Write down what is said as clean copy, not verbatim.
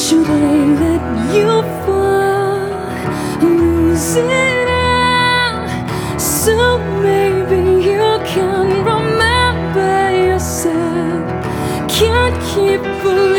Should I let you fall, lose it all, so maybe you can remember yourself. Can't keep believing